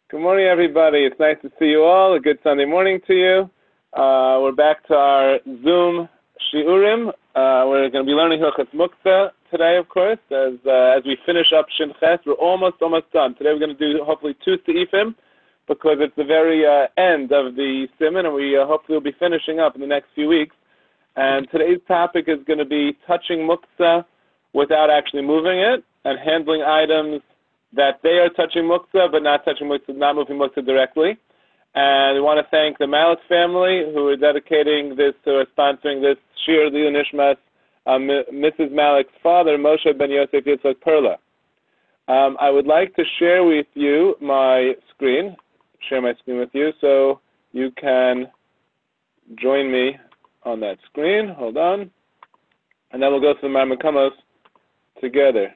Good morning, everybody. It's nice to see you all. A good Sunday morning to you. We're back to our Zoom Shiurim. We're going to be learning Hilchos Muktzah today, of course, as we finish up Shin Ches. We're almost done. Today we're going to do hopefully 2 Seifim because it's the very end of the Siman, and we hopefully will be finishing up in the next few weeks. And today's topic is going to be touching Muktzah without actually moving it and handling items that they are touching Muktzah, but not touching Muktzah, not moving Muktzah directly. And we want to thank the Malik family who are dedicating this, to sponsoring this Shir Liu Nishmas, Mrs. Malik's father, Moshe Ben Yosef Yitzhak Perla. I would like to share with you my screen, with you, so you can join me on that screen. Hold on. And then we'll go through the Marmakomos together.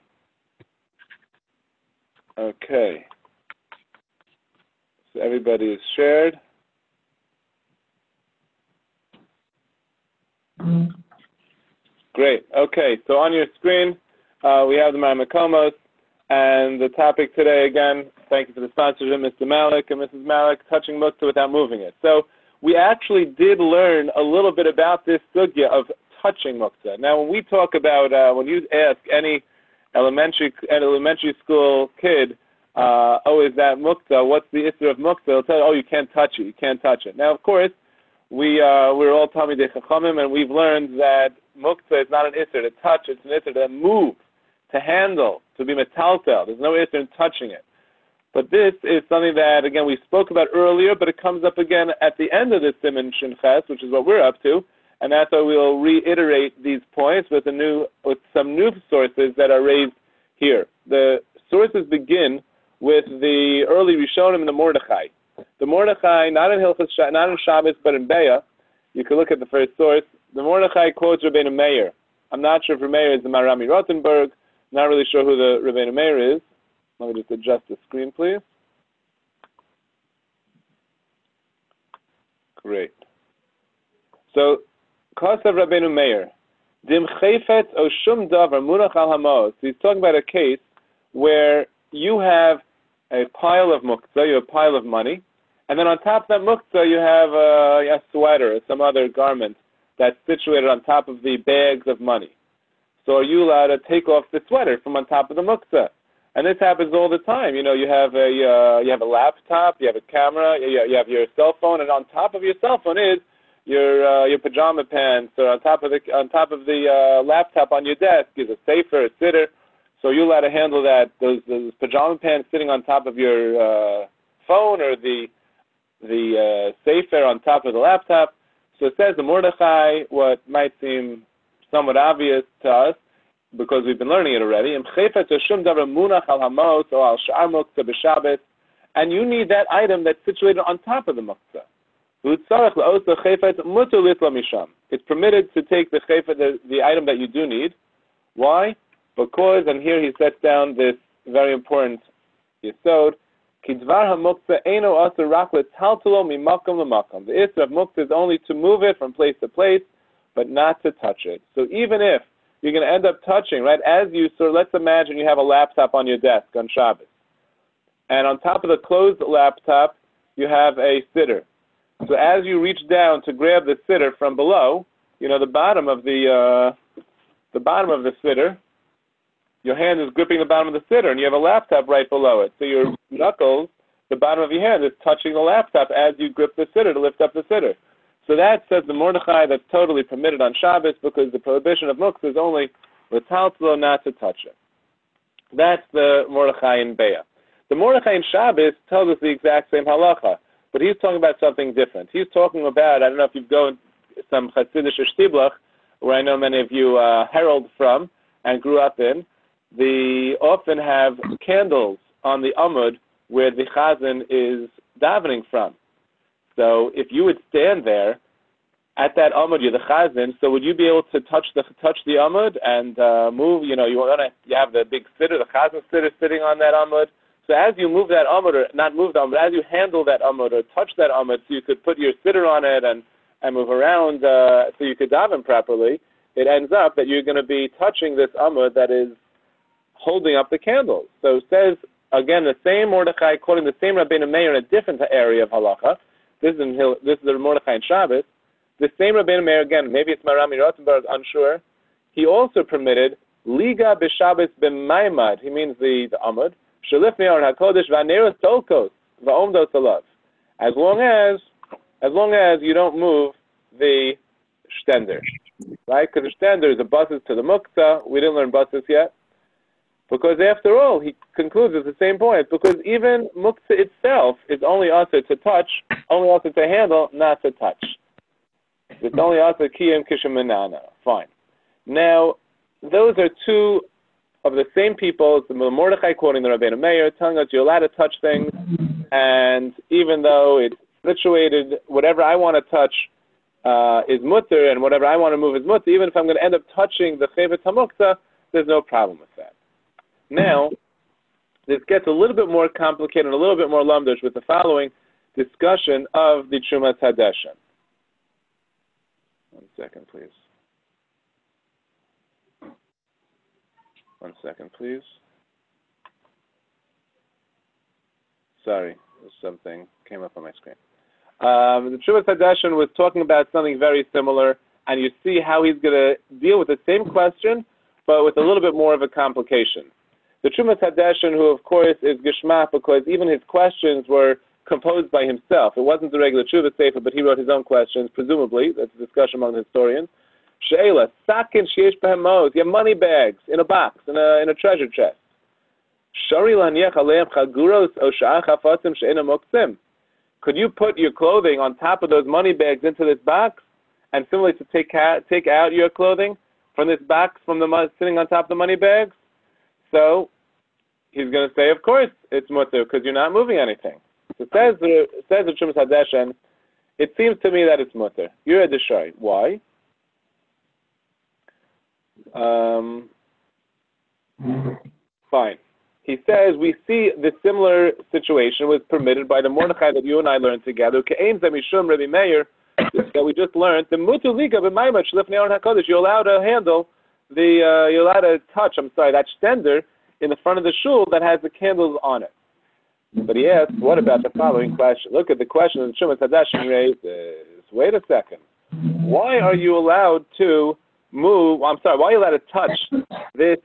Okay. So everybody is shared. Great. Okay. So on your screen, we have the Marmakomos, and the topic today, again, thank you for the sponsorship, Mr. Malik and Mrs. Malik, touching Muktzah without moving it. So we actually did learn a little bit about this sugya of touching Muktzah. Now, when we talk about, when you ask any elementary school kid, is that Muktzah? What's the issue of Muktzah? They'll tell you, you can't touch it. You can't touch it. Now, of course, we're all Talmidei Chachamim, and we've learned that Muktzah is not an issue to touch. It's an issue to move, to handle, to be metaltel. There's no issue in touching it. But this is something that, again, we spoke about earlier, but it comes up again at the end of the Siman Shin Ches, which is what we're up to. And that's why we'll reiterate these points with some new sources that are raised here. The sources begin with the early Rishonim and the Mordechai. The Mordechai, not in Shabbos, but in Be'ah. You can look at the first source. The Mordechai quotes Rabbeinu Meir. I'm not sure if Rabbeinu Meir is the Marami Rothenberg. Not really sure who the Rabbeinu Meir is. Let me just adjust the screen, please. Great. So, Kasav Rabbeinu Meir, Dim Chayfetz o Shum Davar Munach al Hamos. He's talking about a case where you have a pile of Muktzah, you have a pile of money, and then on top of that Muktzah you have a sweater or some other garment that's situated on top of the bags of money. So are you allowed to take off the sweater from on top of the Muktzah? And this happens all the time. You know, you have a laptop, you have a camera, you have your cell phone, and on top of your cell phone is your pajama pants, or on top of the laptop on your desk is a sefer, a siddur. So you're allowed to handle that. Those pajama pants sitting on top of your phone, or the sefer on top of the laptop. So it says the Mordechai, what might seem somewhat obvious to us, because we've been learning it already. And you need that item that's situated on top of the Muktzah. It's permitted to take the item that you do need. Why? Because, and here he sets down this very important yesod, the issue of Muktzah is only to move it from place to place, but not to touch it. So even if you're going to end up touching, right, let's imagine you have a laptop on your desk on Shabbos, and on top of the closed laptop, you have a siddur. So as you reach down to grab the siddur from below, the bottom of the siddur, your hand is gripping the bottom of the siddur, and you have a laptop right below it. So your knuckles, the bottom of your hand, is touching the laptop as you grip the siddur to lift up the siddur. So that says the Mordechai that's totally permitted on Shabbos, because the prohibition of Muktzah is only with taltzlo, not to touch it. That's the Mordechai in Be'ah. The Mordechai in Shabbos tells us the exact same halacha, but he's talking about something different. He's talking about, I don't know if you've gone some Chassidish Shtiblach, where I know many of you herald from and grew up in. They often have candles on the Amud where the Chazan is davening from. So if you would stand there at that Amud, you're the Chazan, so would you be able to touch the Amud and move? You have the big siddur, the Chazan siddur sitting on that Amud. So as you move that Amud, or not move the Amud, as you handle that Amud or touch that Amud, so you could put your siddur on it and move around so you could daven properly, it ends up that you're going to be touching this Amud that is holding up the candles. So it says again, the same Mordechai quoting the same Rabbeinu Meir in a different area of halacha. This is the Mordechai in Shabbos. The same Rabbeinu Meir, again, maybe it's Marami Rottenberg, unsure. He also permitted Liga b'Shabbos b'Maimad. He means the Amud. Shalif Me'or HaKodesh v'Aneros Tolkos v'Omdos Alav. As long as you don't move the Stender, right? Because the Stender is the buses to the Muktzah. We didn't learn buses yet. Because after all, he concludes at the same point, because even Muktzah itself is only also to touch, only also to handle, not to touch. It's only also Kiyam Kishamanana. Fine. Now, those are two of the same people. It's the Mordechai quoting the Rabbeinu Meir, telling us you're allowed to touch things, and even though it's situated, whatever I want to touch is mutter, and whatever I want to move is mutter, even if I'm going to end up touching the Chevet HaMuktzah, there's no problem with that. Now, this gets a little bit more complicated and a little bit more lumdish with the following discussion of the Trumas Hadeshen. 1 second, please. 1 second, please. Sorry, something came up on my screen. The Trumas Hadeshen was talking about something very similar, and you see how he's going to deal with the same question, but with a little bit more of a complication. The Trumas Hadeshen, who of course is Geshmak, because even his questions were composed by himself. It wasn't the regular Tshuva Sefer, but he wrote his own questions, presumably. That's a discussion among the historians. She'ela, sakin sheyesh behem mos. You have money bags in a box, in a treasure chest. Shari laniach aleim chaguros o sha'ach hafasim she'ena moksim. Could you put your clothing on top of those money bags into this box, and similarly to take out your clothing from this box sitting on top of the money bags? So he's going to say, of course, it's mutter because you're not moving anything. So says the Trumas Hadeshen, it seems to me that it's mutter. You're a deshari. Why? Fine. He says we see the similar situation was permitted by the Mordechai that you and I learned together. Rabbi Meir, that we just learned. The mutu liga b'maimad shlifnei Aron HaKodesh. You're allowed to handle you're allowed to touch. That stender in the front of the shul that has the candles on it. But he asks, what about the following question? Look at the question that the Trumas Hadeshen raises. Wait a second. Why are you allowed to move? Why are you allowed to touch this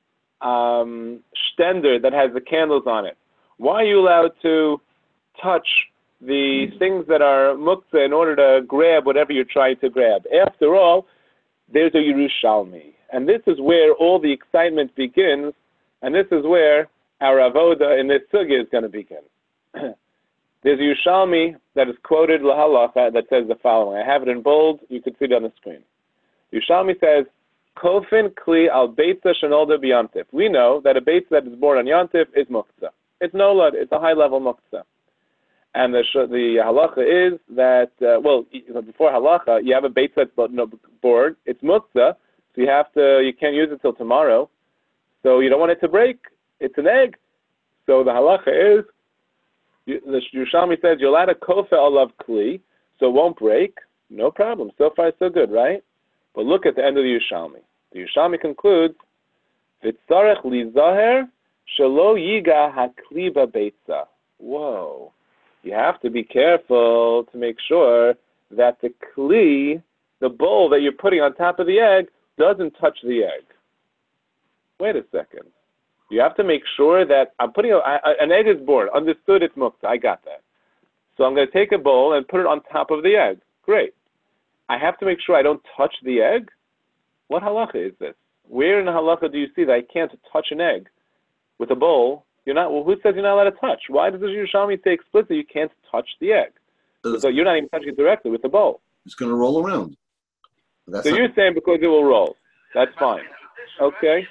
stender that has the candles on it? Why are you allowed to touch the things that are muktzah in order to grab whatever you're trying to grab? After all, there's a Yerushalmi. And this is where all the excitement begins, and this is where our avoda in this sugya is going to begin. There's a Yerushalmi that is quoted lahalacha that says the following. I have it in bold. You can see it on the screen. Yerushalmi says, Kofin kli al beitza shenolda b'yantif. We know that a beitza that is born on yantif is muktzah. It's nolad. It's a high-level muktzah. And the halacha is that, before halacha, you have a beitza that's born. It's muktzah, so you can't use it till tomorrow. So you don't want it to break. It's an egg. So the halacha is, the Yerushalmi says, you're allowed to kofe alav kli, so it won't break. No problem. So far, so good, right? But look at the end of the Yerushalmi. The Yerushalmi concludes, V'tzarech lizaher shelo yiga hakli b'beitza. Whoa. You have to be careful to make sure that the kli, the bowl that you're putting on top of the egg, doesn't touch the egg. Wait a second. You have to make sure that I'm putting an egg is born. Understood, it's muktzah. I got that. So I'm going to take a bowl and put it on top of the egg. Great. I have to make sure I don't touch the egg? What halacha is this? Where in the halacha do you see that I can't touch an egg with a bowl? You're not. Well, who says you're not allowed to touch? Why does the Yerushalmi say explicitly you can't touch the egg? So you're not even touching it directly with the bowl. It's going to roll around. So you're saying because it will roll. That's fine. Okay.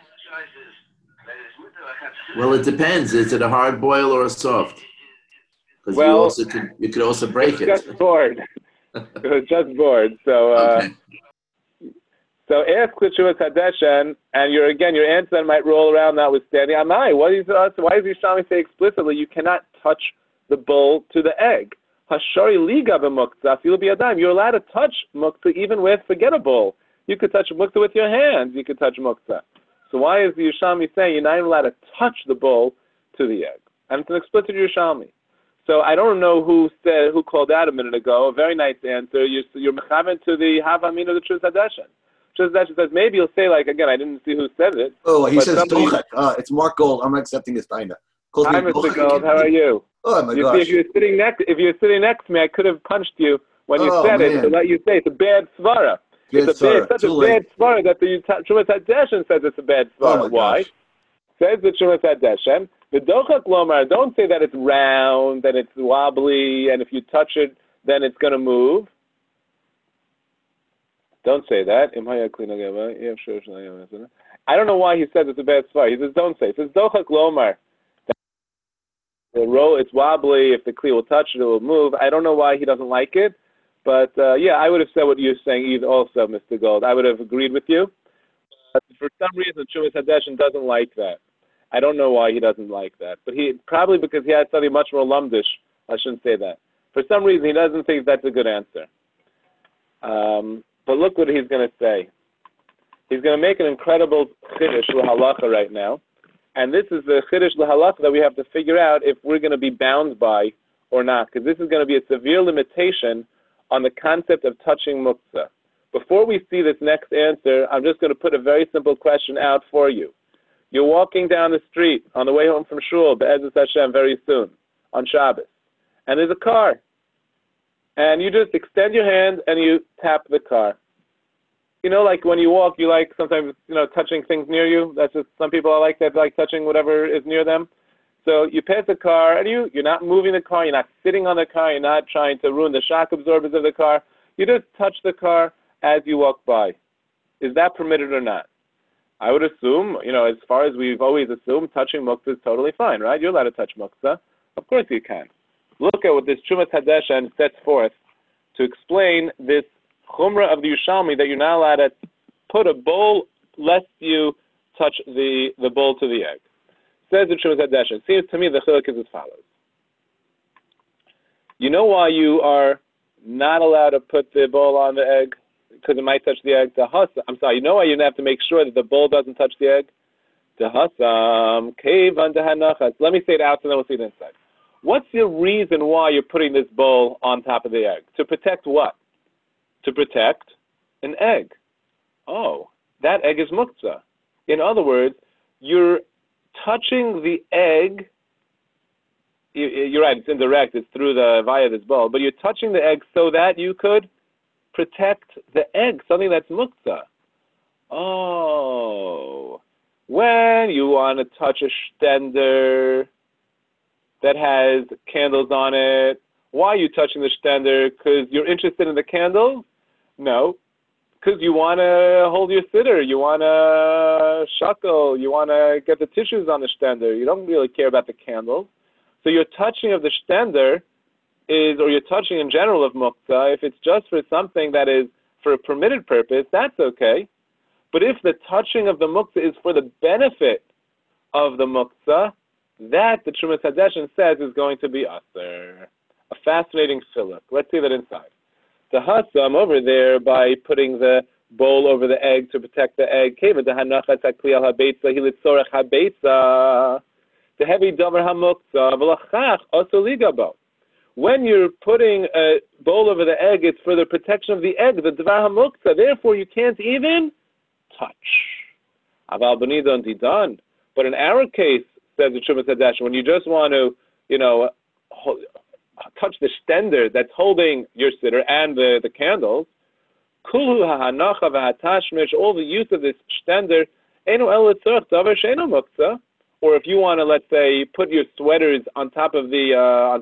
Well, it depends. Is it a hard boil or a soft? Because you could also break it. Just bored. It was just bored. So okay. So ask the Trumas Hadeshen, and your answer then might roll around notwithstanding. Amai, why does Yerushalmi say explicitly you cannot touch the bowl to the egg? Hashari liga b'muktzah, you'll be adam. You're allowed to touch muktzah even with, forget a bowl. You could touch muktzah with your hands. You could touch muktzah. So why is the Yerushalmi saying you're not even allowed to touch the bowl to the egg? and it's an explicit Yerushalmi. So I don't know who called out a minute ago. A very nice answer. You're mechaven to the Havamin of the Trus Hadeshen. Trus Hadeshen says maybe you'll say like again. I didn't see who said it. Oh, he says Dochek. It's Mark Gold. I'm not accepting his taina. Hi, Mr. Gold. How are you? Oh my gosh! See, if you're sitting next to me, I could have punched you when you said it to let you say it's a bad svara. It's such a bad svara that the Trumas Hadeshen says it's a bad svara. Why? Says the Trumas Hadeshen. The Dochak Lomar, don't say that it's round, that it's wobbly, and if you touch it, then it's going to move. Don't say that. I don't know why he said it's a bad svar. He says, don't say. He says, Dochak Lomar. It's wobbly. If the kli will touch it, it will move. I don't know why he doesn't like it. But, yeah, I would have said what you're saying either also, Mr. Gold. I would have agreed with you. But for some reason, Trumas Hadeshen doesn't like that. I don't know why he doesn't like that, but probably because he had studied much more lumdish. I shouldn't say that. For some reason, he doesn't think that's a good answer. But look what he's going to say. He's going to make an incredible chiddush l'halacha right now, and this is the chiddush l'halacha that we have to figure out if we're going to be bound by or not, because this is going to be a severe limitation on the concept of touching muktzah. Before we see this next answer, I'm just going to put a very simple question out for you. You're walking down the street on the way home from shul, Be'ezus Hashem, very soon, on Shabbos. And there's a car. And you just extend your hand and you tap the car. You know, like when you walk, you like sometimes, touching things near you. That's just, some people are like that, like touching whatever is near them. So you pass the car and you're not moving the car, you're not sitting on the car, you're not trying to ruin the shock absorbers of the car. You just touch the car as you walk by. Is that permitted or not? I would assume, as far as we've always assumed, touching muktzah is totally fine, right? You're allowed to touch muktzah. Of course you can. Look at what this Trumas Hadeshen sets forth to explain this chumrah of the Yerushalmi that you're not allowed to put a bowl lest you touch the bowl to the egg. Says the Trumas Hadeshen. Seems to me the chiluk is as follows. You know why you are not allowed to put the bowl on the egg? Because it might touch the egg. You know why you have to make sure that the bowl doesn't touch the egg? Let me say it out and then we'll see it inside. What's the reason why you're putting this bowl on top of the egg? To protect what? To protect an egg. Oh, that egg is muktzah. In other words, you're touching the egg. You're right, it's indirect, it's via this bowl, but you're touching the egg so that you could protect the egg, something that's muktzah. Oh, when you want to touch a stender that has candles on it, why are you touching the stender? Because you're interested in the candles? No, because you want to hold your siddur, you want to shuckle, you want to get the tissues on the stender. You don't really care about the candles. So your touching of the stender or you're touching in general of muktzah, if it's just for something that is for a permitted purpose, that's okay. But if the touching of the muktzah is for the benefit of the muktzah, that the Trumas Hadeshen says is going to be aser. A fascinating chiluk. Let's see that inside. The hasam over there by putting the bowl over the egg to protect the egg. The heavy davar hamuktzah v'lachach also ligabo. When you're putting a bowl over the egg, it's for the protection of the egg, the davar hamuktzah. Therefore, you can't even touch. Aval b'nidon didan. But in our case, says the Trumas Hadeshen, when you just want to, touch the stender that's holding your siddur and the candles, kulu ha'hanacha v'hatashmish, all the use of this stender, eno el tzorach davar she'eno muktzah. Or if you want to, let's say, put your sweaters on top of a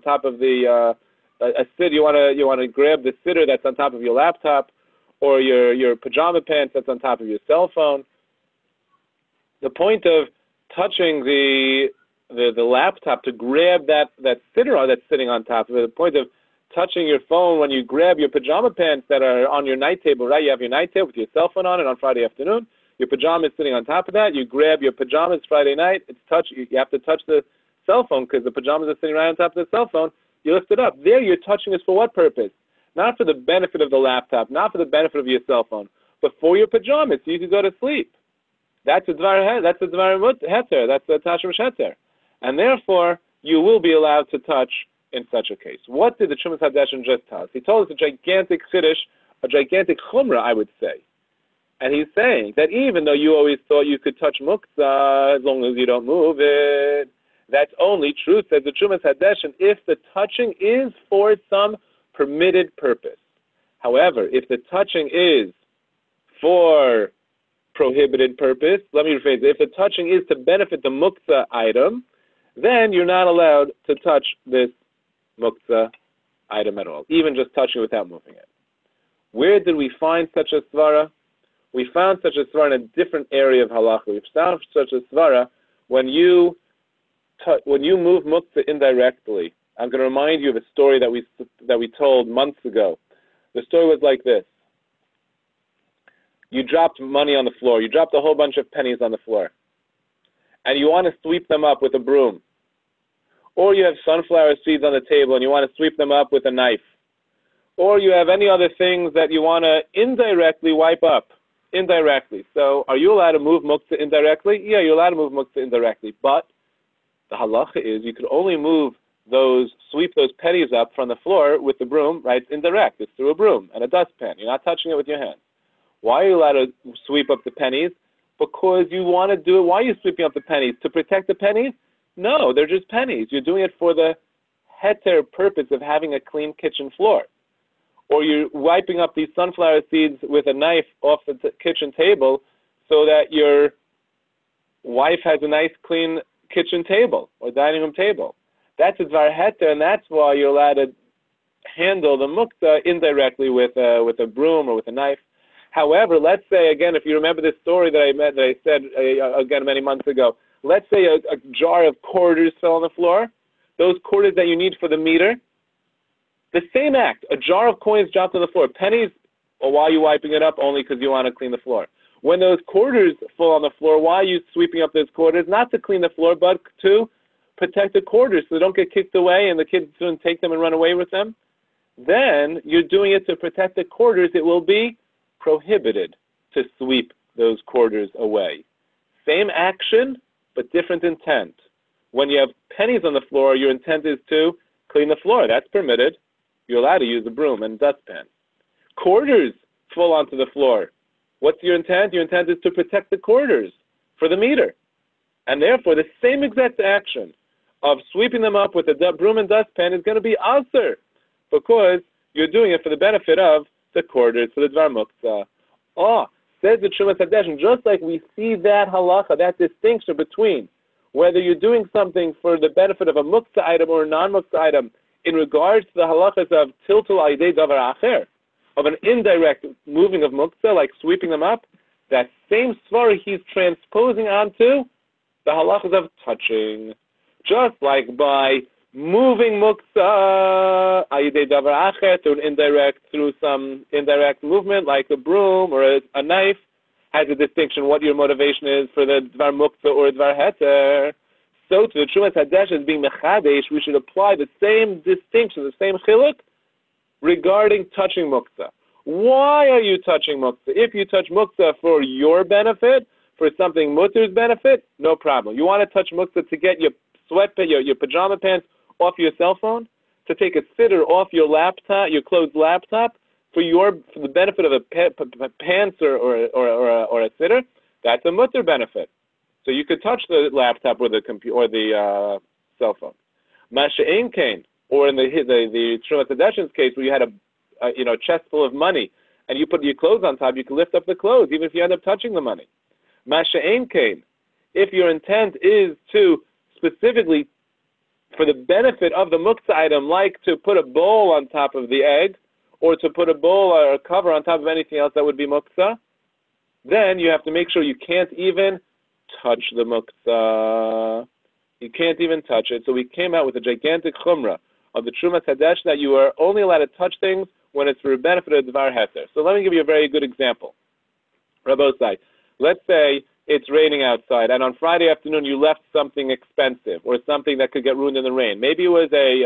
siddur, you want to grab the siddur that's on top of your laptop, or your pajama pants that's on top of your cell phone. The point of touching the laptop to grab that siddur that's sitting on top of it, the point of touching your phone when you grab your pajama pants that are on your night table, right? You have your night table with your cell phone on it on Friday afternoon. Your pajamas sitting on top of that. You grab your pajamas Friday night. You have to touch the cell phone because the pajamas are sitting right on top of the cell phone. You lift it up. There you're touching is for what purpose? Not for the benefit of the laptop, not for the benefit of your cell phone, but for your pajamas so you can go to sleep. That's a dvar heter. That's a tashmish heter. And therefore, you will be allowed to touch in such a case. What did the Trumas Hadeshin just tell us? He told us a gigantic chiddush, a gigantic chumrah, I would say. And he's saying that even though you always thought you could touch muktzah as long as you don't move it, that's only true, says the Trumas Hadeshin, if the touching is for some permitted purpose. However, if the touching is for prohibited purpose, let me rephrase it, if the touching is to benefit the muktzah item, then you're not allowed to touch this muktzah item at all, even just touching it without moving it. Where did we find such a svara? We found such a svara in a different area of halacha. We found such a svara when you move muktzah indirectly. I'm going to remind you of a story that we told months ago. The story was like this. You dropped money on the floor. You dropped a whole bunch of pennies on the floor. And you want to sweep them up with a broom. Or you have sunflower seeds on the table and you want to sweep them up with a knife. Or you have any other things that you want to indirectly wipe up. Indirectly. So are you allowed to move muktzah indirectly? Yeah, you're allowed to move muktzah indirectly. But the halacha is you could only sweep those pennies up from the floor with the broom, right? It's indirect. It's through a broom and a dustpan. You're not touching it with your hands. Why are you allowed to sweep up the pennies? Because you want to do it. Why are you sweeping up the pennies? To protect the pennies? No, they're just pennies. You're doing it for the heter purpose of having a clean kitchen floor. Or you're wiping up these sunflower seeds with a knife off the kitchen table so that your wife has a nice clean kitchen table or dining room table. That's a dvar heter, and that's why you're allowed to handle the muktzah indirectly with a broom or with a knife. However, let's say, again, if you remember this story that I said again many months ago, let's say a jar of quarters fell on the floor, those quarters that you need for the meter, the same act, a jar of coins dropped on the floor, pennies, or why are you wiping it up? Only because you want to clean the floor. When those quarters fall on the floor, why are you sweeping up those quarters? Not to clean the floor, but to protect the quarters so they don't get kicked away and the kids don't take them and run away with them. Then you're doing it to protect the quarters. It will be prohibited to sweep those quarters away. Same action, but different intent. When you have pennies on the floor, your intent is to clean the floor. That's permitted. You're allowed to use a broom and dustpan. Quarters fall onto the floor. What's your intent? Your intent is to protect the quarters for the meter. And therefore, the same exact action of sweeping them up with a broom and dustpan is going to be asur, because you're doing it for the benefit of the quarters, for the dvar muktzah. Says the Trumas Hadeshin, just like we see that halacha, that distinction between whether you're doing something for the benefit of a muktzah item or a non-muktzah item in regards to the halachas of tiltul aydei davar acher, of an indirect moving of muktzah, like sweeping them up, that same svara he's transposing onto the halachas of touching. Just like by moving muktzah aydei davar acher through some indirect movement, like a broom or a knife, has a distinction what your motivation is for the dvar muktzah or dvar heter. So to the Trumas Hadeshin being mechadesh, we should apply the same distinction, the same chiluk regarding touching muktzah. Why are you touching muktzah? If you touch muktzah for your benefit, for something muter's benefit, no problem. You want to touch muktzah to get your your pajama pants off your cell phone, to take a sitter off your laptop, your closed laptop, for the benefit of a pants or a sitter, that's a mutter benefit. So you could touch the laptop or the computer or the cell phone. Masha'en kain, or in the Trumas Hadeshin's case, where you had a chest full of money and you put your clothes on top, you can lift up the clothes even if you end up touching the money. Masha'en kain, if your intent is to specifically for the benefit of the muktzah item, like to put a bowl on top of the egg, or to put a bowl or a cover on top of anything else that would be muktzah, then you have to make sure you can't even touch the muktzah. You can't even touch it. So we came out with a gigantic chumrah of the Trumas Hadeshin that you are only allowed to touch things when it's for the benefit of dvar heter. So let me give you a very good example. Rabbosai, let's say it's raining outside, and on Friday afternoon you left something expensive or something that could get ruined in the rain. Maybe it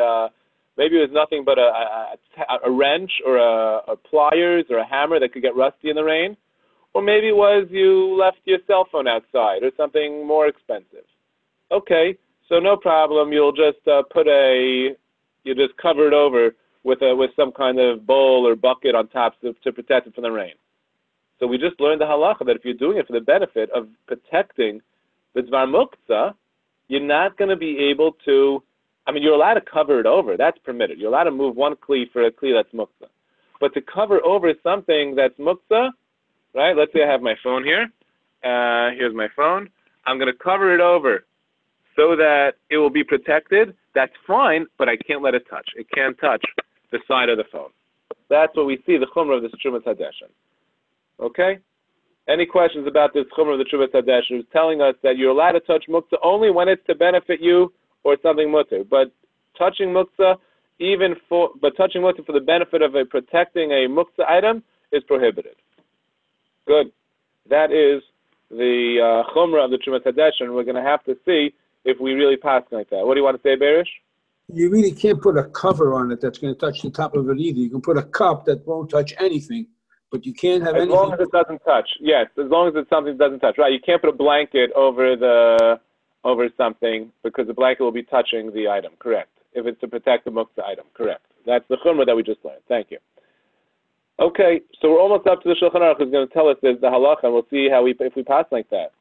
was nothing but a wrench or a pliers or a hammer that could get rusty in the rain. Or maybe it was you left your cell phone outside or something more expensive. Okay, so no problem. You'll just you just cover it over with some kind of bowl or bucket on top to protect it from the rain. So we just learned the halacha that if you're doing it for the benefit of protecting the dvar muktzah, you're not going to be able to. I mean, you're allowed to cover it over. That's permitted. You're allowed to move one kli for a kli that's muktzah. But to cover over something that's muktzah, right? Let's say I have my phone here. Here's my phone. I'm going to cover it over so that it will be protected. That's fine, but I can't let it touch. It can't touch the side of the phone. That's what we see, the chumrah of the Trumas Hadeshen. Okay? Any questions about this chumrah of the Trumas Hadeshen? Who's telling us that you're allowed to touch muktzah only when it's to benefit you or something mutter. But touching muktzah, touching muktzah for the benefit of protecting a muktzah item is prohibited. Good. That is the chumrah of the Trumas Hadeshen. We're going to have to see if we really pass like that. What do you want to say, Berish? You really can't put a cover on it that's going to touch the top of it either. You can put a cup that won't touch anything, but you can't have anything. As long as it doesn't touch. Yes, as long as it's something that doesn't touch. Right, you can't put a blanket over something because the blanket will be touching the item. Correct. If it's to protect the muktzah item. Correct. That's the chumrah that we just learned. Thank you. Okay, so we're almost up to the Shulchan Aruch who's going to tell us there's the halacha, and we'll see if we pass like that.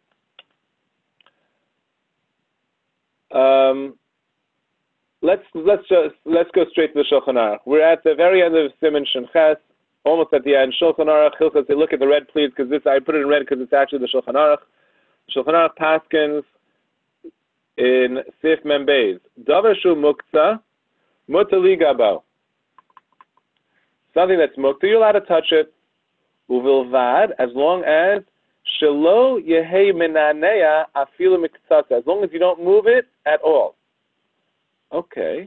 Let's go straight to the Shulchan Aruch. We're at the very end of Siman Shin Ches, almost at the end. Shulchan Aruch, Hilchos, look at the red, please, because I put it in red because it's actually the Shulchan Aruch. Shulchan Aruch paskins in Sif Mem Beis. Davar shu muktzah, mutali gabo. Something that's muktzah, you're allowed to touch it. Uvilvad, as long as shelo yehei menanea afilu miktzasa, as long as you don't move it at all. Okay.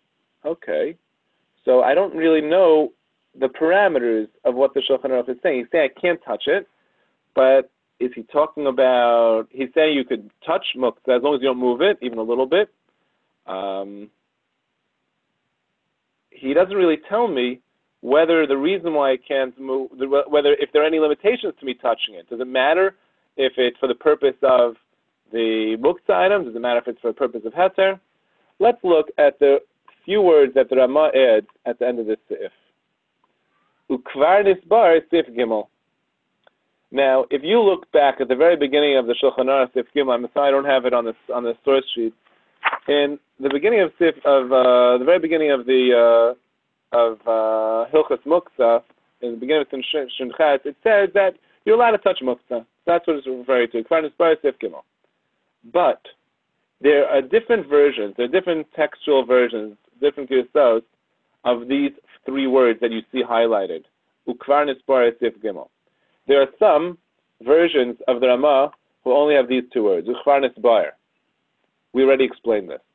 So I don't really know the parameters of what the Shulchan Aruch is saying. He's saying I can't touch it, but is he talking about? He's saying you could touch muktzah as long as you don't move it, even a little bit. He doesn't really tell me whether the reason why I can't move, whether if there are any limitations to me touching it. Does it matter if it's for the purpose of the muktzah item? Does it matter if it's for the purpose of heter? Let's look at the few words that the Rama adds at the end of this seif. Ukvar nisbar seif gimel. Now, if you look back at the very beginning of the Shulchan Aruch seif gimel, I'm sorry I don't have it on the source sheet. In the beginning of the very beginning of the Hilchos Muktzah, in the beginning of Shin Ches, it says that you're allowed to touch Muktzah. That's what it's referring to. Ukvar nisbar seif gimel. But there are different versions, there are different textual versions, different girsot of these three words that you see highlighted. Ukvar nisbar seif gimel. There are some versions of the Rama who only have these two words, Ukvar nisbar. We already explained this.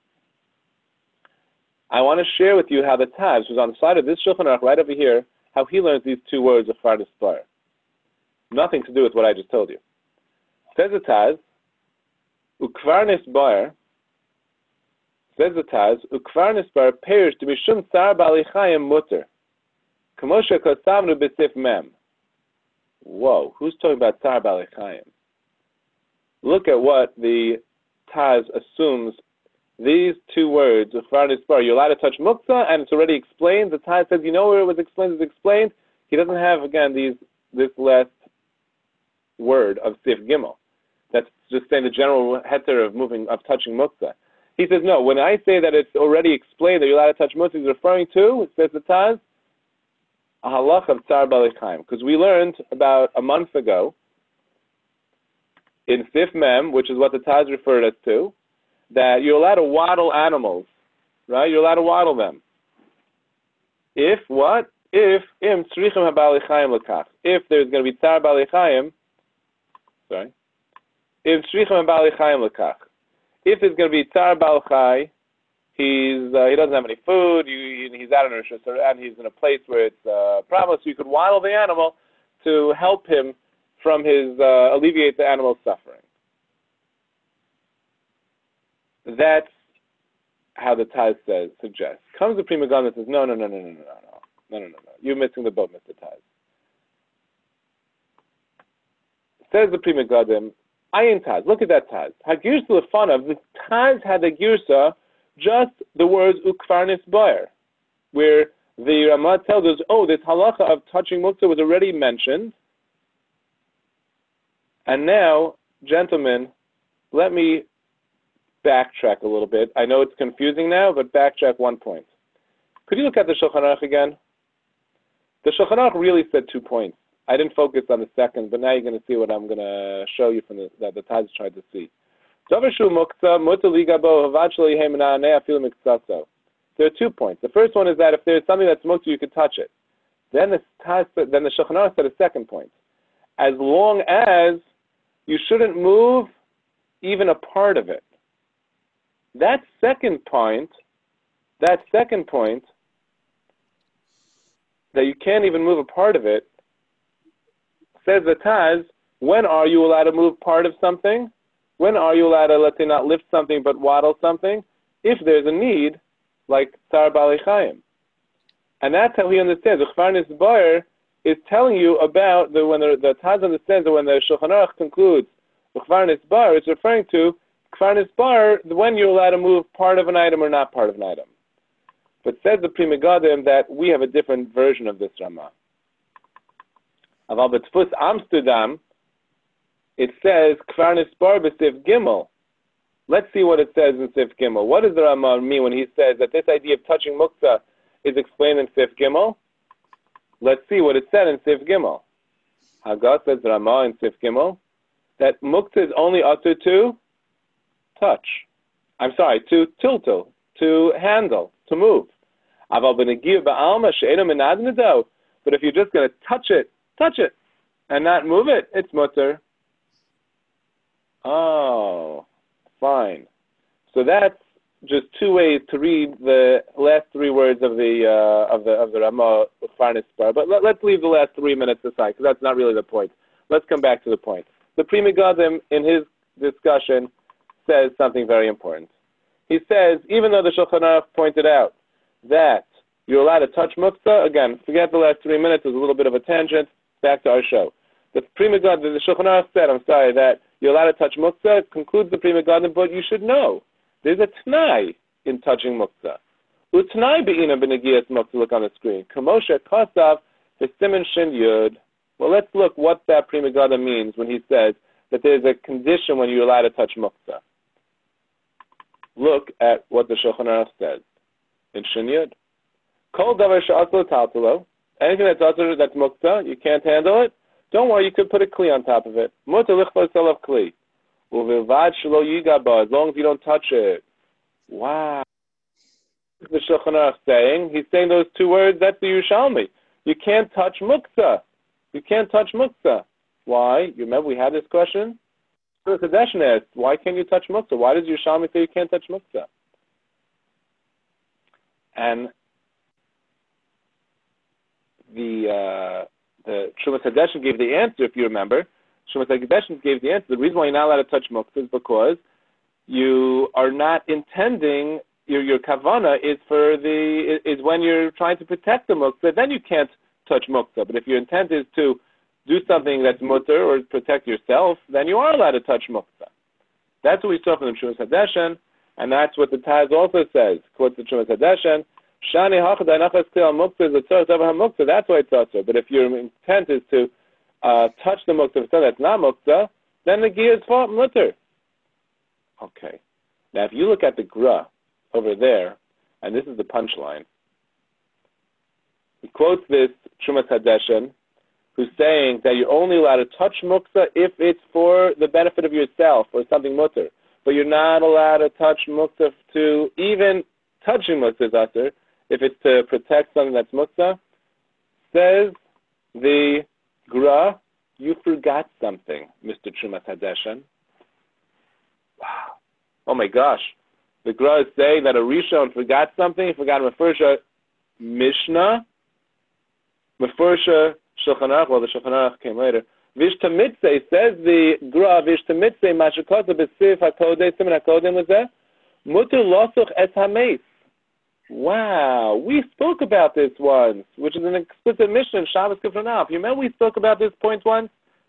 I want to share with you how the Taz, who's on the side of this Shulchan Aruch right over here, how he learns these two words, Ukvar nisbar. Nothing to do with what I just told you. Says the Taz, Ukvar nisbar, says the Taz, Ukvar nisbar perish to mishum tsar b'alei chayim mutter. Kamosha kosavnu b'sif mem. Whoa, who's talking about tsar b'alei chayim? Look at what the Taz assumes. These two words, Ukvar nisbar, you're allowed to touch muktzah, and it's already explained. The Taz says, you know where it was explained? It's explained. He doesn't have, again, this last word of sif gimel. That's just saying the general heter of touching muktzah. He says, no, when I say that it's already explained that you're allowed to touch muktzah, he's referring to, it says the Taz, a halach of tsar b'alei chayim. Because we learned about a month ago in Sif Mem, which is what the Taz referred us to, that you're allowed to waddle animals, right? You're allowed to waddle them. If what? If im tzrichim ha'ba'alei chayim lekach. If there's going to be tsar b'alei chayim, if there's going to be tsar bal chai, he doesn't have any food, he's out of nursery, and he's in a place where it's a problem, so you could waddle the animal to help him from alleviate the animal's suffering. That's how the Taz suggests. Comes the Prima Gun that says, no. You're missing the boat, Mr. Taz. Says the Prima Gadim, Ayin Taz. Look at that Taz. Hagirsa Lefanav. The Taz had the Girsa, just the words Ukfarnis Bayer, where the Ramah tells us, oh, this halacha of touching muktzah was already mentioned. And now, gentlemen, let me backtrack a little bit. I know it's confusing now, but backtrack one point. Could you look at the Shulchan Aruch again? The Shulchan Aruch really said 2 points. I didn't focus on the second, but now you're going to see what I'm going to show you from that the Taz tried to see. There are 2 points. The first one is that if there's something that's muktzah, you could touch it. Then the Shulchan Aruch said a second point. As long as you shouldn't move even a part of it. That second point, that you can't even move a part of it, says the Taz, when are you allowed to move part of something? When are you allowed to, let's say, not lift something but waddle something? If there's a need, like Tzar Bali Chaim. And that's how he understands. Uchvarnis Bayer is telling you about when the Taz understands that when the Shulchan Aruch concludes Uchvarnis Bayer, it's referring to Uchvarnis Bayer, when you're allowed to move part of an item or not part of an item. But says the Pri Megadim that we have a different version of this Ramah. Aval b'Tfus Amsterdam, it says Kvarnis Bar b'Sif Gimel. Let's see what it says in Sif Gimel. What does the Ramah mean when he says that this idea of touching muktzah is explained in Sif Gimel? Let's see what it said in Sif Gimel. Haggah says the Ramah in Sif Gimel that muktzah is only utter to touch. I'm sorry, to tiltle, to handle, to move. Aval b'Negir ba'alma she'enu minad nido. But if you're just going to touch it, and not move it, it's mutter. Oh, fine. So that's just 2 ways to read the last 3 words of the Ramah Farnis Bar. But let's leave the last 3 minutes aside, because that's not really the point. Let's come back to the point. The Pri Megadim, in his discussion, says something very important. He says, even though the Shulchan Aruch pointed out that you're allowed to touch muktzah, again, forget the last 3 minutes, there's a little bit of a tangent. Back to our show. The Pri Megadim, the Shulchan Aruch said, that you're allowed to touch muktzah. It concludes the Pri Megadim, but you should know there's a t'nai in touching muktzah. U't'nai be'ina b'negias muktzah. Look on the screen. Kamosha kasav v'simen shin yud. Well, let's look what that Pri Megadim means when he says that there's a condition when you're allowed to touch muktzah. Look at what the Shulchan Aruch says in shin yud. Kol davar she'aslo taltalo. Anything that's muktzah, you can't handle it, don't worry, you could put a kli on top of it. Mutter lichvos alav kli. Uvilvad shelo yigaba, as long as you don't touch it. Wow. The Shulchan Aruch saying, he's saying those 2 words, that's the Yerushalmi. You can't touch muktzah. You can't touch muktzah. Why? You remember we had this question? The Kadeshin asked, why can't you touch muktzah? Why does Yerushalmi say you can't touch muktzah? And the Shumas Hadeshin gave the answer, if you remember. Shumas Hadeshin gave the answer. The reason why you're not allowed to touch muktzah is because you are not intending, your kavana is when you're trying to protect the muktzah, then you can't touch muktzah. But if your intent is to do something that's mutter or protect yourself, then you are allowed to touch muktzah. That's what we saw from the Shumas Hadeshin, and that's what the Taz also says. Quotes the Shumas Hadeshin. Shani hachad anachas kli al muktzah is a tzarech davar hamuktzah. That's why it's also. But if your intent is to touch the muktzah, that's not muktzah, then the gia is fought mutter. Okay. Now, if you look at the gra over there, and this is the punchline, he quotes this Shumas Hadeshin, who's saying that you're only allowed to touch muktzah if it's for the benefit of yourself or something mutter, but you're not allowed to touch muktzah to even touching muktzah is utter. If it's to protect something that's muktzah, says the Gra, you forgot something, Mr. Shumas Hadeshin. Wow. Oh my gosh. The Gra is saying that a Rishon forgot something. He forgot Mefursha Mishnah, Mefursha Shulchan Aruch. Well, the Shulchan Aruch came later. Vishtamitzeh, says the Gra, Vishtamitzeh, Mashakota B'Sif HaKodeh, Siman HaKodeh was there. Mutter Losuch Es HaMeis. Wow, we spoke about this once, which is an explicit mission in Shabbos Kifranaf. You remember we spoke about this point once?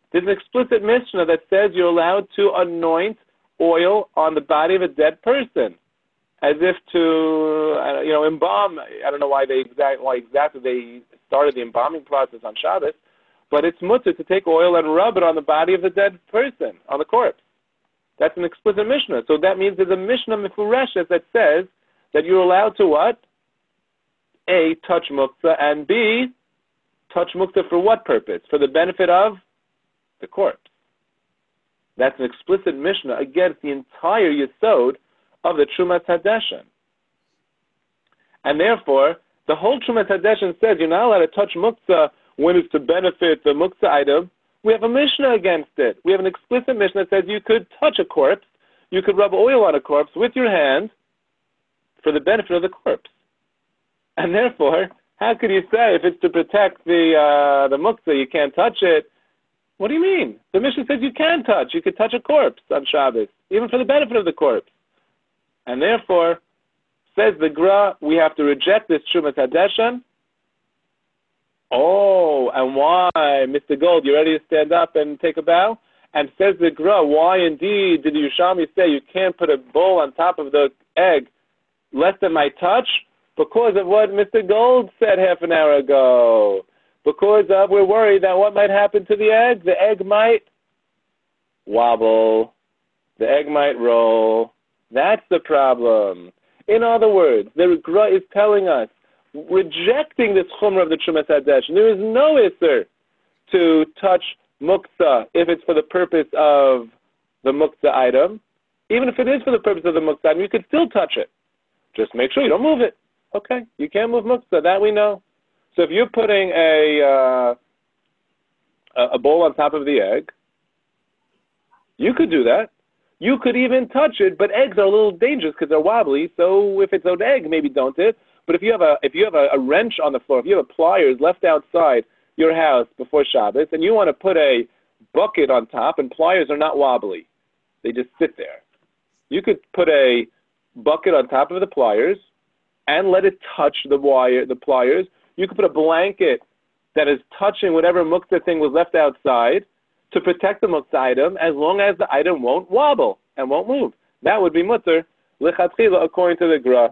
There's an explicit Mishnah that says you're allowed to anoint oil on the body of a dead person, as if to, embalm. I don't know why exactly they started the embalming process on Shabbos, but it's mutter to take oil and rub it on the body of the dead person, on the corpse. That's an explicit Mishnah. So that means there's a Mishnah Mefureshes that says that you're allowed to what? A, touch muktzah, and B, touch muktzah for what purpose? For the benefit of the corpse. That's an explicit Mishnah against the entire Yesod of the Trumas Hadeshen. And therefore, the whole Trumas Hadeshen says you're not allowed to touch muktzah when it's to benefit the muktzah item. We have a Mishnah against it. We have an explicit Mishnah that says you could touch a corpse, you could rub oil on a corpse with your hand for the benefit of the corpse. And therefore, how could you say if it's to protect the muktzah, you can't touch it? What do you mean? The Mishnah says you can touch. You could touch a corpse on Shabbos, even for the benefit of the corpse. And therefore, says the Gra, we have to reject this Trumas Hadeshen. Oh, and why, Mr. Gold, you ready to stand up and take a bow? And says the Gra, why indeed did the Yerushalmi say you can't put a bowl on top of the egg lest it might touch? Because of what Mr. Gold said half an hour ago. Because we're worried that what might happen to the egg? The egg might wobble. The egg might roll. That's the problem. In other words, the Gra is telling us, rejecting this chumrah of the Trumas Hadeshen, there is no isser to touch muktzah if it's for the purpose of the muktzah item. Even if it is for the purpose of the muktzah item, you could still touch it. Just make sure you don't move it. Okay, you can't move muktzah, that we know. So if you're putting a bowl on top of the egg, you could do that. You could even touch it, but eggs are a little dangerous because they're wobbly. So if it's an egg, maybe don't it. But if you have a wrench on the floor, if you have pliers left outside your house before Shabbos, and you want to put a bucket on top, and pliers are not wobbly, they just sit there. You could put a bucket on top of the pliers and let it touch the pliers. You could put a blanket that is touching whatever muktzah thing was left outside to protect the muktzah item, as long as the item won't wobble and won't move. That would be mutter lechatchila according to the Gra.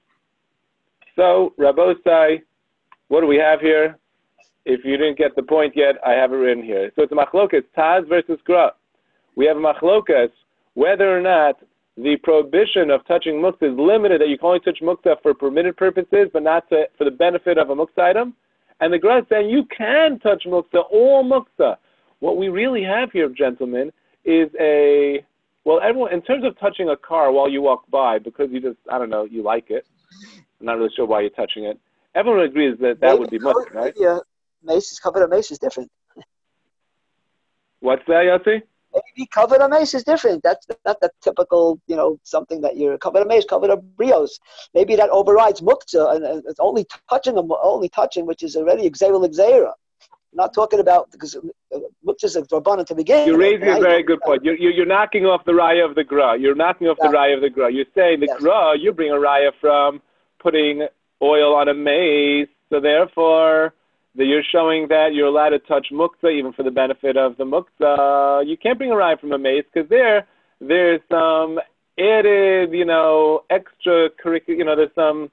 So, Rabbosai, what do we have here? If you didn't get the point yet, I have it written here. So it's a machlokas, Taz versus Gra. We have a machlokas whether or not the prohibition of touching muktzah is limited, that you can only touch muktzah for permitted purposes, but not for the benefit of a muktzah item. And the Gra is saying you can touch muktzah, all muktzah. What we really have here, gentlemen, is everyone, in terms of touching a car while you walk by, because you just, you like it. I'm not really sure why you're touching it. Everyone agrees that would be mutter, right? Yeah, mace is covered. A mace is different. What's that, Yossi? Maybe covered a mace is different. That's not the typical, something that you're covered a mace, covered a brios. Maybe that overrides muktzah, and it's only touching, which is already exera. Not talking about, because muktzah is a drabanan to begin. You're raising a very good point. You're knocking off the raya of the Gra. You're knocking off the raya of the Gra. You're saying the Gra, you bring a raya from putting oil on a mace, so therefore you're showing that you're allowed to touch muktzah even for the benefit of the muktzah. You can't bring a raya from a mace because there's some added, extracurricular, there's some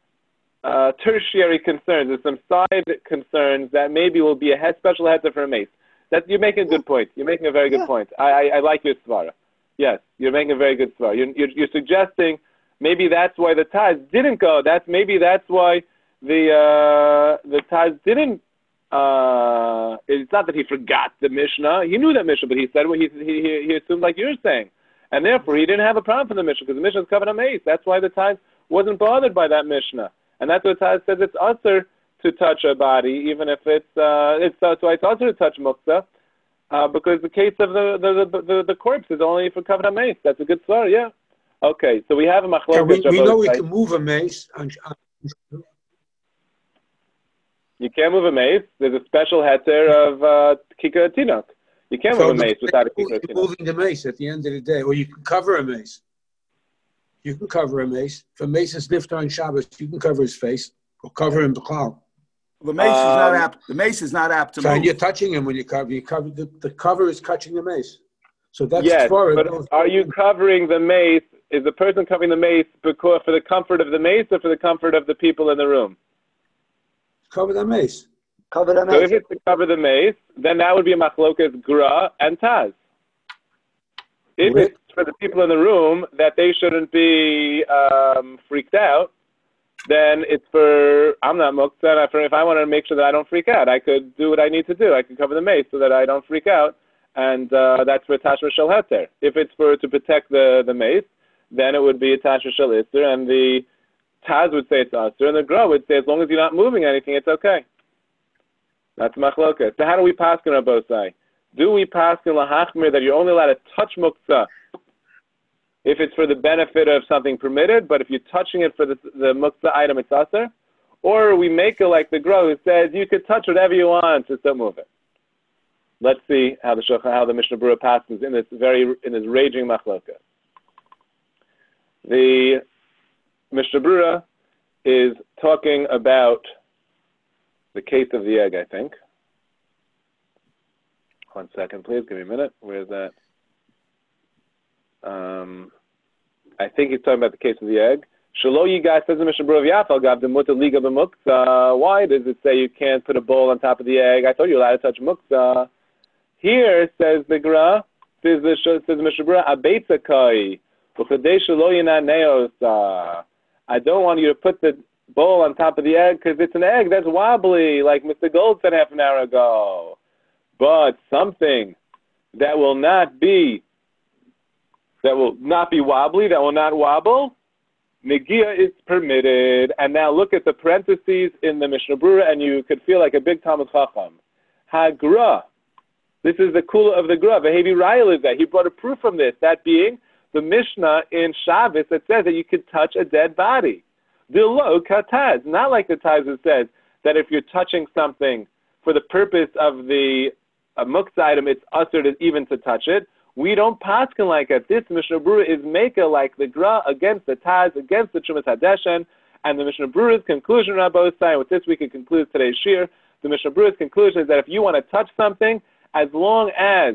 tertiary concerns, there's some side concerns that maybe will be a special heter for a mace. You're making a good point. You're making a very good point. I like your svara. Yes, you're making a very good svara. You're suggesting maybe that's why the Taz didn't go. Maybe that's why the Taz didn't. It's not that he forgot the Mishnah. He knew that Mishnah, but he said he assumed like you're saying, and therefore he didn't have a problem for the Mishnah because the Mishnah is covered on mace. That's why the Taz wasn't bothered by that Mishnah, and that's what the Taz says. It's usher to touch a body, even if it's usher to touch muktzah, because the case of the corpse is only for covered on mace. That's a good story, yeah. Okay, so we have a machlokas. We know we can move a mace. You can't move a mace. There's a special heter of kikar tinok. You can't move a mace without a kikar tinok. You're moving the mace at the end of the day, or you can cover a mace. You can cover a mace. If a mace is niftar on Shabbos, you can cover his face or cover him b'chal. The mace is not apt. The mace is not apt to So move. you're touching him when you cover. The cover is catching the mace. So that's Yes, Torah. but are you covering the mace? Is the person covering the mace because for the comfort of the mace or for the comfort of the people in the room? Cover the mace. Cover the So mace. if it's to cover the mace, then that would be a machlokas gra and taz. If it's for the people in the room that they shouldn't be freaked out, then it's for, I'm not muktzah. If I want to make sure that I don't freak out, I could do what I need to do. I could cover the mace so that I don't freak out, and that's for tashma shel heter. If it's for to protect the mace, then it would be a tashma shel iser, and the taz would say it's aser, and the gra would say as long as you're not moving anything, it's okay. That's machlokas. So how do we paskin on both sides? Do we paskin lahachmir that you're only allowed to touch muktzah if it's for the benefit of something permitted, but if you're touching it for the muktzah item, it's aser? Or we make it like the Gra who says you could touch whatever you want, just don't move it. Let's see how the Mishnah Berurah passes in this raging machloka. The Mishnah Berurah is talking about the case of the egg, I think. 1 second, please. Give me a minute. Where is that? I think he's talking about the case of the egg. Shelo yigas says the Mishnah Berurah Yafal gav demuta liga b'muktzah. Why does it say you can't put a bowl on top of the egg? I thought you were allowed to touch muktzah. Here says the Gra, says the Mishnah Berurah abeitza kai v'chadei shelo yina neos. I don't want you to put the bowl on top of the egg because it's an egg that's wobbly, like Mr. Gold said half an hour ago. But something that will not be wobbly, that will not wobble, Negia is permitted. And now look at the parentheses in the Mishnah Berurah, and you could feel like a big Talmud Chacham. Hagra. This is the kula of the Gra. Vehevi Rayel is that. He brought a proof from this, that being the Mishnah in Shabbos that says that you could touch a dead body. Dilo kataz. Not like the Taz that says that if you're touching something for the purpose of the muktzah item, it's usher even to touch it. We don't paskin like it. This Mishnah Berurah is maker like the Gra against the Taz, against the Chumas Hadeshen, and the Mishnah Berurah's conclusion, Rabbi Osai, with this we can conclude today's shir. The Mishnah Berurah's conclusion is that if you want to touch something, as long as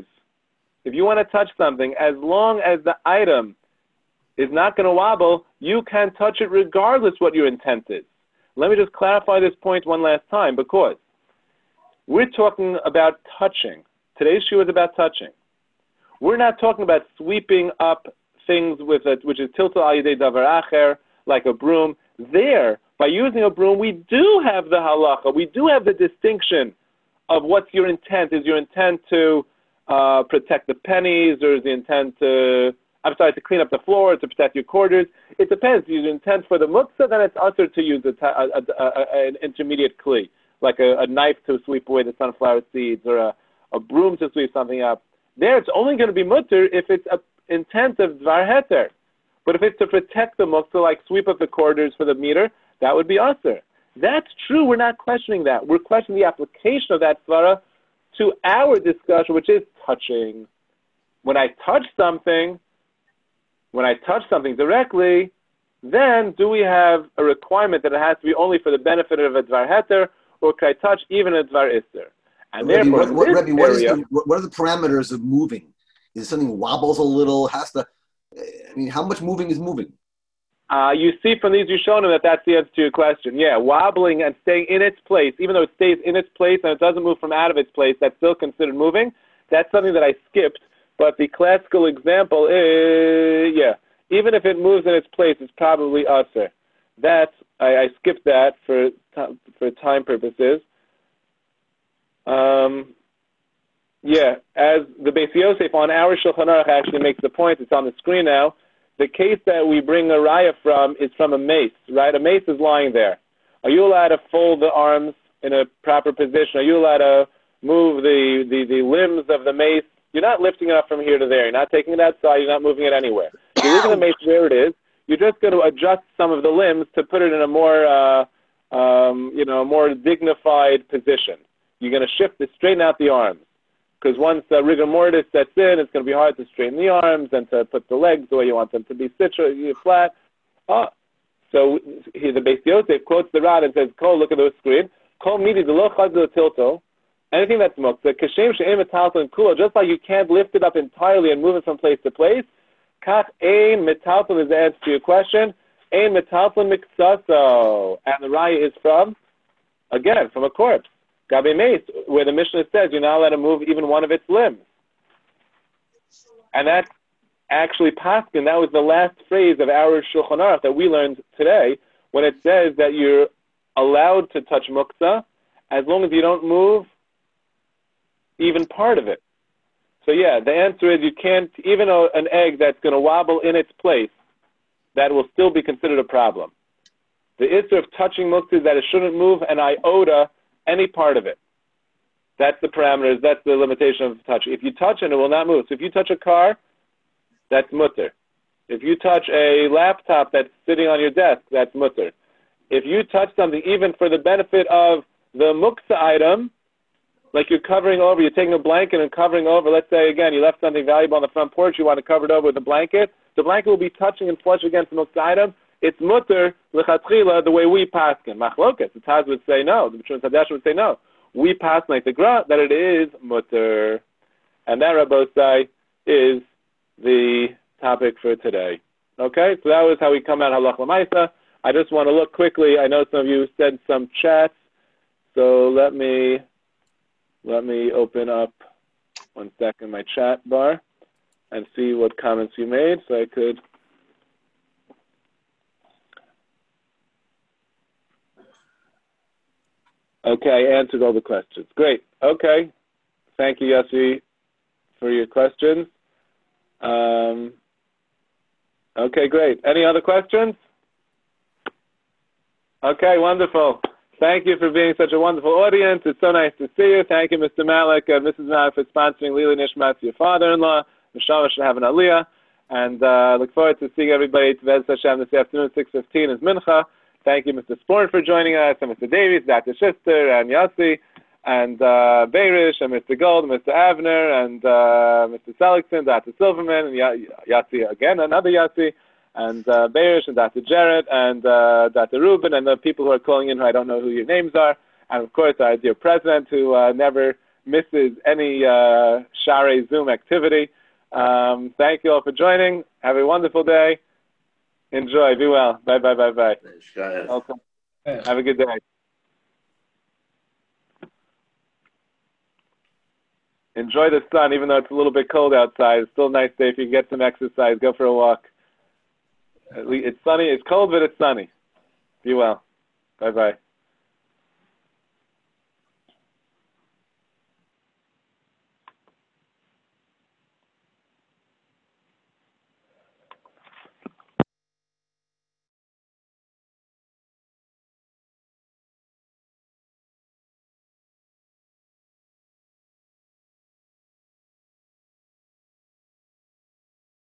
the item is not going to wobble, you can touch it regardless what your intent is. Let me just clarify this point one last time, because we're talking about touching. Today's shir is about touching. We're not talking about sweeping up things with it, which is tiltal al yedei davar acher, like a broom. There, by using a broom, we do have the halacha. We do have the distinction of what's your intent. Is your intent to protect the pennies, or is the intent to clean up the floor, to protect your quarters? It depends. Is your intent for the muktzah, then it's usher to use an intermediate kli, like a knife to sweep away the sunflower seeds, or a broom to sweep something up. There, it's only going to be mutter if it's an intent of dvar heter. But if it's to protect the muktzah, like sweep up the quarters for the meter, that would be usher. That's true. We're not questioning that. We're questioning the application of that svara to our discussion, which is touching. When I touch something directly, then do we have a requirement that it has to be only for the benefit of a dvar heter, or can I touch even a dvar iser? And Rebbe, therefore, what are the parameters of moving? Is something wobbles a little? How much moving is moving? You see from these Rishonim that's the answer to your question. Yeah, wobbling and staying in its place, even though it stays in its place and it doesn't move from out of its place, that's still considered moving. That's something that I skipped. But the classical example is, even if it moves in its place, it's probably usher. I skipped that for time purposes. As the Beis Yosef on our Shulchan Aruch actually makes the point, it's on the screen now. The case that we bring a raya from is from a mace, right? A mace is lying there. Are you allowed to fold the arms in a proper position? Are you allowed to move the limbs of the mace? You're not lifting it up from here to there. You're not taking it outside. You're not moving it anywhere. You're leaving the mace where it is. You're just going to adjust some of the limbs to put it in a more dignified position. You're going to straighten out the arms. Because once rigor mortis sets in, it's going to be hard to straighten the arms and to put the legs the way you want them to be flat. So the Beis Yosef quotes the Rad and says, "Cole, look at the screen. Kol midi delo chazil tilto, anything that's muktzah, kashem she'em metalton kula, just like you can't lift it up entirely and move it from place to place, kach ein metalton is the answer to your question, ein metalton miksaso, and the raya is from, again, from a corpse. Gabe meis, where the Mishnah says you're not allowed to move even one of its limbs. And that's actually paskin, that was the last phrase of our Shulchan Aruch that we learned today, when it says that you're allowed to touch muktzah as long as you don't move even part of it. So yeah, the answer is you can't, even an egg that's going to wobble in its place, that will still be considered a problem. The issue of touching muktzah is that it shouldn't move an iota, any part of it. That's the parameters, that's the limitation of touch. If you touch it, it will not move. So if you touch a car, that's mutter. If you touch a laptop that's sitting on your desk, that's mutter. If you touch something even for the benefit of the muktzah item, like you're covering over, you're taking a blanket and covering over, let's say again, you left something valuable on the front porch, you want to cover it over with a blanket, the blanket will be touching and flush against the muktzah item, it's mutter, l'chatchila, the way we paskin. Machlokas, the Taz would say no, the B'shun Tadash would say no. We pass like the Gra, that it is mutter. And that, Rabbosai, is the topic for today. Okay, so that was how we come out halach l'maisa. I just want to look quickly. I know some of you said some chats, so let me open up 1 second my chat bar and see what comments you made, so I could. Okay, I answered all the questions. Great. Okay, thank you, Yossi, for your questions. Okay, great. Any other questions? Okay, wonderful. Thank you for being such a wonderful audience. It's so nice to see you. Thank you, Mr. Malik and Mrs. Malik, for sponsoring Lili Nishmat, your father-in-law. Neshama should have an aliyah. And look forward to seeing everybody at Tevez Hashem this afternoon, 6:15 is Mincha. Thank you, Mr. Sporn, for joining us, and Mr. Davies, Dr. Schuster, and Yossi, and Beirish, and Mr. Gold, Mr. Avner, and Mr. Seligson, Dr. Silverman, and Yossi again, another Yossi, and Beirish, and Dr. Jarrett, and Dr. Rubin, and the people who are calling in who I don't know who your names are, and of course our dear president who never misses any Share Zoom activity. Thank you all for joining. Have a wonderful day. Enjoy. Be well. Bye, bye, bye, bye. Welcome. Have a good day. Enjoy the sun, even though it's a little bit cold outside. It's still a nice day. If you can get some exercise, go for a walk. At least it's sunny. It's cold, but it's sunny. Be well. Bye, bye.